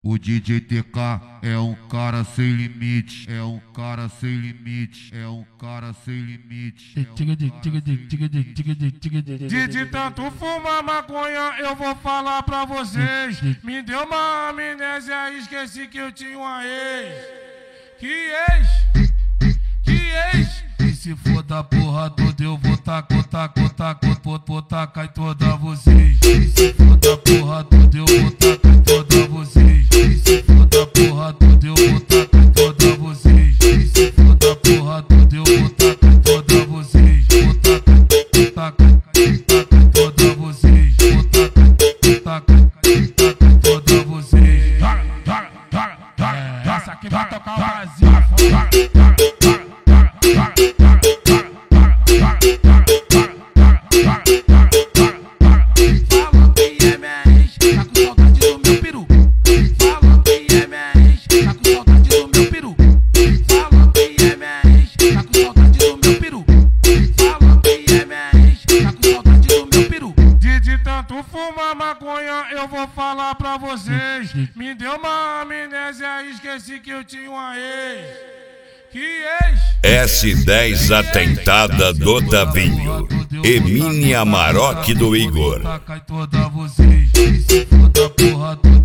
O DJ TK é um cara sem limite, é um cara sem limite, é um cara sem limite. De tanto fumar maconha, eu vou falar pra vocês. Me deu uma amnésia, esqueci que eu tinha uma ex. Que ex? E se for da porra toda, eu vou tacar em toda vocês. E se for da porra toda, eu vou tacar em toda vocês. E se for da porra toda, eu vou tacar em toda vocês. E se for da porra toda, eu vou tacar em toda vocês. Vou tacar em toda vocês. Vou tacar em toda vocês. Essa aqui vai tocar o Brasil. Tu fuma maconha, eu vou falar pra vocês. Me deu uma amnésia, esqueci que eu tinha uma ex. Que ex? S10 Atentada do Davinho, Emília Amarok do Igor. Tacar em toda vocês. Se for da porra toda,